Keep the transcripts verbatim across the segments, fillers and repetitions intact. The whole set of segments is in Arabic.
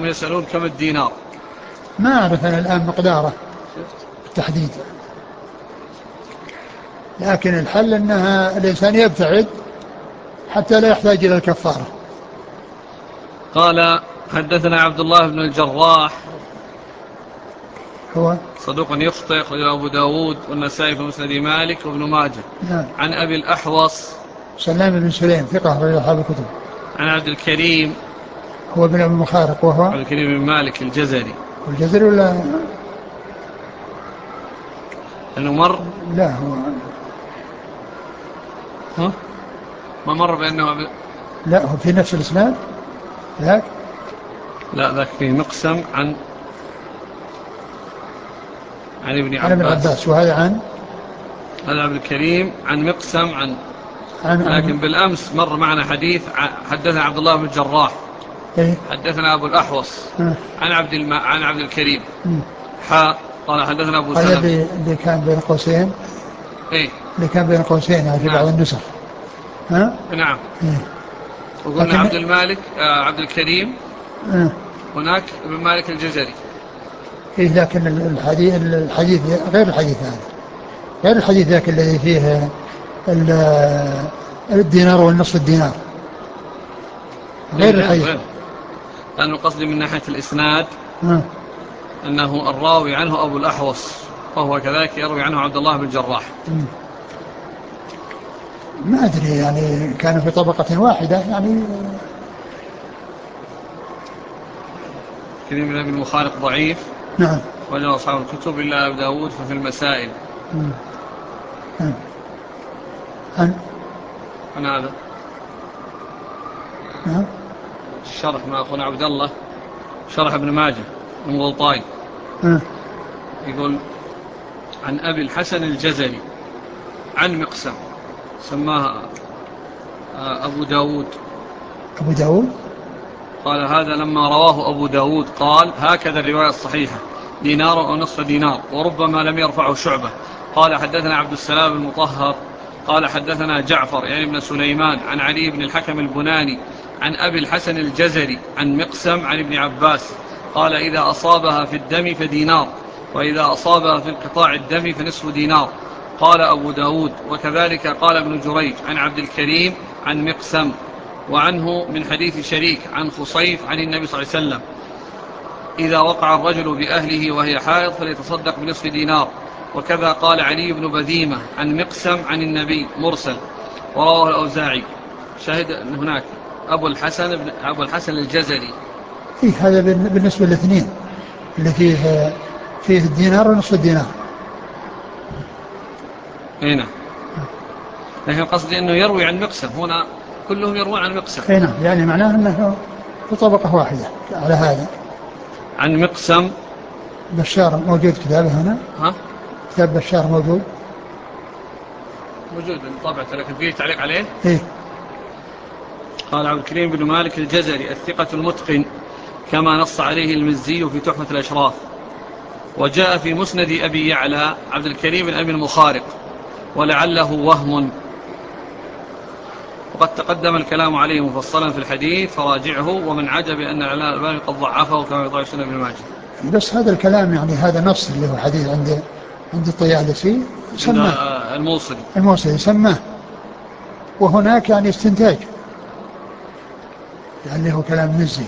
يسألون كم الدينار. ما أعرف أنا الآن مقداره بالتحديد، لكن الحل أنها الإنسان يبتعد حتى لا يحتاج إلى الكفارة. قال حدثنا عبد الله بن الجراح هو صدوق يخطئ، أخرجه أبو داود والنسائي في مسند مالك وابن ماجه. نعم. عن أبي الأحوص سلام بن سليم ثقة أخرج أصحاب الكتب. عن عبد الكريم هو ابن أبي المخارق وهو عبد الكريم بن مالك الجزري. والجزري ولا أنه مر؟ لا هو ها؟ ما مر بأنه ب... لا هو في نفس الإسناد ذاك. لا ذاك فيه مقسم عن عن ابن عن ابن عباس. عباس وهذا عن هذا عبد الكريم عن مقسم عن, عن لكن عن بالأمس مر معنا حديث حدثنا عبد الله بن الجراح إيه؟ حدثنا أبو الأحوص آه. عن عبد الم... عن عبد الكريم حاء قال حدثنا أبو هذا سلمة. اللي كان بين قوسين، إيه؟ اللي كان بين قوسين يعني في نعم. بعض النسخ. ها؟ نعم. إيه؟ وقلنا عبد المالك آه عبد الكريم آه. هناك ابن مالك الجزري. إيه لكن الحديث الحديث غير الحديث هذا، غير الحديث ذاك الذي فيه الدينار والنصف الدينار، غير الحديث. لأنه قصدي من ناحية الإسناد آه. أنه الراوي عنه أبو الأحوص وهو كذلك يروي عنه عبد الله بن الجراح. ما أدري يعني كانوا في طبقة واحدة يعني. كثير من ابن المخارق ضعيف. نعم. وجد أصحاب الكتب إلا أبو داود ففي المسائل. نعم. عن عن هذا نعم. الشرح مع أخونا عبد الله شرح ابن ماجه من غلطاي يقول عن أبي الحسن الجزري عن مقسم سماها أبو داود. أبو داود قال هذا لما رواه أبو داود قال هكذا الرواية الصحيحة دينار أو نصف دينار، وربما لم يرفعه شعبة. قال حدثنا عبد السلام المطهر قال حدثنا جعفر يعني ابن سليمان عن علي بن الحكم البناني عن أبي الحسن الجزري عن مقسم عن ابن عباس قال إذا أصابها في الدم فدينار، وإذا أصابها في انقطاع الدم فنصف دينار. قال أبو داود وكذلك قال ابن جريج عن عبد الكريم عن مقسم، وعنه من حديث شريك عن خصيف عن النبي صلى الله عليه وسلم إذا وقع الرجل بأهله وهي حائض فليتصدق بنصف دينار. وكذا قال علي بن بذيمة عن مقسم عن النبي مرسل، ورواه الأوزاعي. شاهد هناك أبو الحسن أبو الحسن الجزري. إيه هذا بالنسبة للاثنين اللي فيه فيه الدينار ونصف الدينار. هنا لكن قصدي أنه يروي عن مقسم، هنا كلهم يروون عن مقسم. هنا يعني معناه أنه في طبقة واحدة على هذا. عن مقسم. بشار موجود كتابه هنا؟ ها؟ كتاب بشار موجود؟ موجود طبعته لكن فيه تعليق عليه. إيه؟ قال عبد الكريم بن مالك الجزري الثقة المتقن كما نص عليه المزي في تحفة الأشراف. وجاء في مسند أبي يعلى عبد الكريم بن أبي المخارق ولعله وهم، وقد تقدم الكلام عليه مفصلا في الحديث فراجعه، ومن عجب أن العلامة الألباني قد ضعفه كما يضعف سنة ابن ماجه. بس هذا الكلام يعني هذا نص اللي هو حديث عند عند الطيالسي سماه الموصلي الموصلي سماه، وهناك يعني استنتاج يعني هو كلام مزي،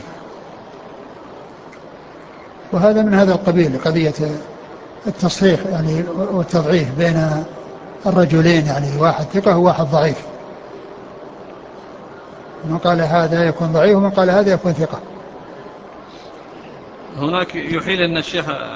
وهذا من هذا القبيل قضية التصحيح يعني والتضعيف بين الرجلين، يعني واحد ثقة وواحد ضعيف، من قال هذا يكون ضعيف ومن قال هذا يكون ثقة. هناك يحيل أن الشيخ